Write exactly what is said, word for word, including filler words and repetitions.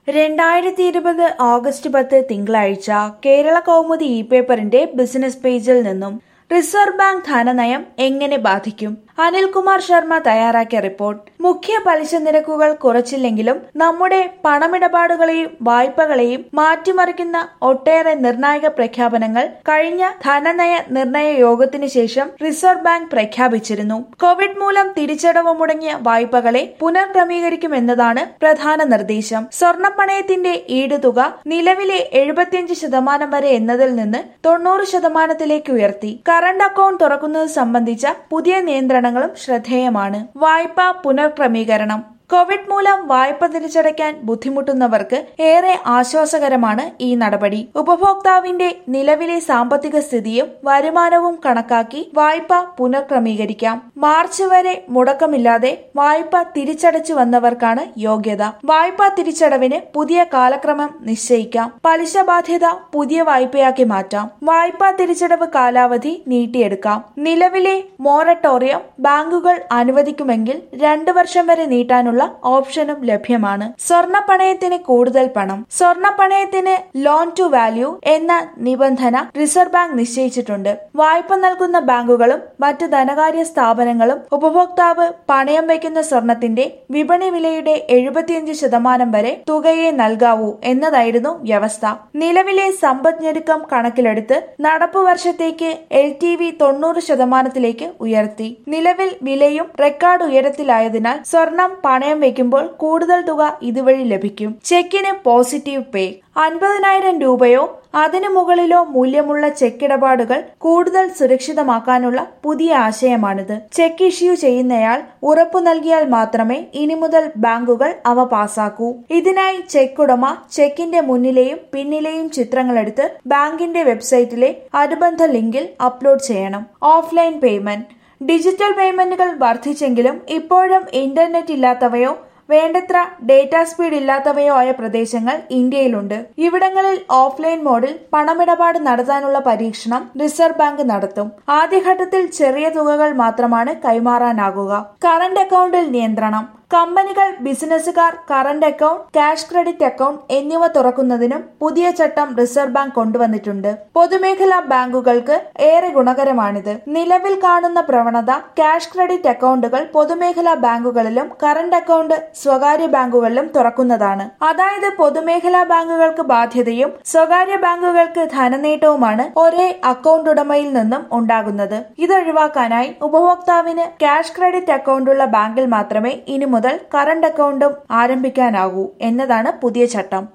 രണ്ടായിരത്തി ഇരുപത് ഓഗസ്റ്റ് പത്ത് തിങ്കളാഴ്ച കേരള കൗമുദി ഇ പേപ്പറിന്റെ ബിസിനസ് പേജിൽ നിന്നും റിസർവ് ബാങ്ക് ധനനയം എങ്ങനെ ബാധിക്കും? അനിൽകുമാർ ശർമ്മ തയ്യാറാക്കിയ റിപ്പോർട്ട്. മുഖ്യ പലിശ നിരക്കുകൾ കുറച്ചില്ലെങ്കിലും നമ്മുടെ പണമിടപാടുകളെയും വായ്പകളെയും മാറ്റിമറിക്കുന്ന ഒട്ടേറെ നിർണായക പ്രഖ്യാപനങ്ങൾ കഴിഞ്ഞ ധനനയ നിർണയ യോഗത്തിന് ശേഷം റിസർവ് ബാങ്ക് പ്രഖ്യാപിച്ചിരുന്നു. കോവിഡ് മൂലം തിരിച്ചടവ് മുടങ്ങിയ വായ്പകളെ പുനർക്രമീകരിക്കുമെന്നതാണ് പ്രധാന നിർദ്ദേശം. സ്വർണ്ണപ്പണയത്തിന്റെ ഈടുതുക നിലവിലെ എഴുപത്തിയഞ്ച് ശതമാനം വരെ എന്നതിൽ നിന്ന് തൊണ്ണൂറ് ശതമാനത്തിലേക്ക് ഉയർത്തി. കറണ്ട് അക്കൗണ്ട് തുറക്കുന്നത് സംബന്ധിച്ച പുതിയ നിയന്ത്രണങ്ങളും ശ്രദ്ധേയമാണ്. വായ്പാ പുനർക്രമീകരണം. കോവിഡ് മൂലം വായ്പ തിരിച്ചടയ്ക്കാൻ ബുദ്ധിമുട്ടുന്നവർക്ക് ഏറെ ആശ്വാസകരമാണ് ഈ നടപടി. ഉപഭോക്താവിന്റെ നിലവിലെ സാമ്പത്തിക സ്ഥിതിയും വരുമാനവും കണക്കാക്കി വായ്പ പുനഃക്രമീകരിക്കാം. മാർച്ച് വരെ മുടക്കമില്ലാതെ വായ്പ തിരിച്ചടച്ചു വന്നവർക്കാണ് യോഗ്യത. വായ്പാ തിരിച്ചടവിന് പുതിയ കാലക്രമം നിശ്ചയിക്കാം. പലിശ ബാധ്യത പുതിയ വായ്പയാക്കി മാറ്റാം. വായ്പാ തിരിച്ചടവ് കാലാവധി നീട്ടിയെടുക്കാം. നിലവിലെ മൊറട്ടോറിയം ബാങ്കുകൾ അനുവദിക്കുമെങ്കിൽ രണ്ടു വർഷം വരെ നീട്ടാനുള്ള ഓപ്ഷനും ലഭ്യമാണ്. സ്വർണ്ണ പണയത്തിന് കൂടുതൽ പണം. സ്വർണ്ണ പണയത്തിന് ലോൺ ടു വാല്യൂ എന്ന നിബന്ധന റിസർവ് ബാങ്ക് നിശ്ചയിച്ചിട്ടുണ്ട്. വായ്പ നൽകുന്ന ബാങ്കുകളും മറ്റ് ധനകാര്യ സ്ഥാപനങ്ങളും ഉപഭോക്താവ് പണയം വയ്ക്കുന്ന സ്വർണത്തിന്റെ വിപണി വിലയുടെ എഴുപത്തിയഞ്ച് ശതമാനം വരെ തുകയെ നൽകാവൂ എന്നതായിരുന്നു വ്യവസ്ഥ. നിലവിലെ സമ്പദ്ഞെരുക്കം കണക്കിലെടുത്ത് നടപ്പു വർഷത്തേക്ക് എൽ ടി വി തൊണ്ണൂറ് ശതമാനത്തിലേക്ക് ഉയർത്തി. നിലവിൽ വിലയും റെക്കോർഡ് ഉയരത്തിലായതിനാൽ സ്വർണം പണയം വയ്ക്കുമ്പോൾ കൂടുതൽ തുക ഇതുവഴി ലഭിക്കും. ചെക്കിന് പോസിറ്റീവ് പേ. അൻപതിനായിരം രൂപയോ അതിനു മുകളിലോ മൂല്യമുള്ള ചെക്ക് ഇടപാടുകൾ കൂടുതൽ സുരക്ഷിതമാക്കാനുള്ള പുതിയ ആശയമാണിത്. ചെക്ക് ഇഷ്യൂ ചെയ്യുന്നയാൾ ഉറപ്പു നൽകിയാൽ മാത്രമേ ഇനി മുതൽ ബാങ്കുകൾ അവ പാസാക്കൂ. ഇതിനായി ചെക്ക് ഉടമ ചെക്കിന്റെ മുന്നിലെയും പിന്നിലെയും ചിത്രങ്ങളെടുത്ത് ബാങ്കിന്റെ വെബ്സൈറ്റിലെ അനുബന്ധ ലിങ്കിൽ അപ്ലോഡ് ചെയ്യണം. Offline payment. ഡിജിറ്റൽ പേയ്മെന്റുകൾ വർദ്ധിച്ചെങ്കിലും ഇപ്പോഴും ഇന്റർനെറ്റ് ഇല്ലാത്തവയോ വേണ്ടത്ര ഡേറ്റ സ്പീഡ് ഇല്ലാത്തവയോ ആയ പ്രദേശങ്ങൾ ഇന്ത്യയിലുണ്ട്. ഇവിടങ്ങളിൽ ഓഫ്ലൈൻ മോഡിൽ പണമിടപാട് നടത്താനുള്ള പരീക്ഷണം റിസർവ് ബാങ്ക് നടത്തും. ആദ്യഘട്ടത്തിൽ ചെറിയ തുകകൾ മാത്രമാണ് കൈമാറാനാകുക. കറന്റ് അക്കൗണ്ടിൽ നിയന്ത്രണം. കമ്പനികൾ, ബിസിനസുകാർ current account, cash credit account എന്നിവ തുറക്കുന്നതിനും പുതിയ ചട്ടം റിസർവ് ബാങ്ക് കൊണ്ടുവന്നിട്ടുണ്ട്. പൊതുമേഖലാ ബാങ്കുകൾക്ക് ഏറെ ഗുണകരമാണിത്. നിലവിൽ കാണുന്ന പ്രവണത ക്യാഷ് ക്രെഡിറ്റ് അക്കൗണ്ടുകൾ പൊതുമേഖലാ ബാങ്കുകളിലും കറന്റ് അക്കൗണ്ട് സ്വകാര്യ ബാങ്കുകളിലും തുറക്കുന്നതാണ്. അതായത് പൊതുമേഖലാ ബാങ്കുകൾക്ക് ബാധ്യതയും സ്വകാര്യ ബാങ്കുകൾക്ക് ധനനേട്ടവുമാണ് ഒരേ അക്കൗണ്ട് ഉടമയിൽ നിന്നും ഉണ്ടാകുന്നത്. ഇതൊഴിവാക്കാനായി ഉപഭോക്താവിന് ക്യാഷ് ക്രെഡിറ്റ് അക്കൗണ്ടുള്ള ബാങ്കിൽ മാത്രമേ ഇനി മുതൽ കറന്റ് അക്കൗണ്ടും ആരംഭിക്കാനാകൂ എന്നതാണ് പുതിയ ചട്ടം.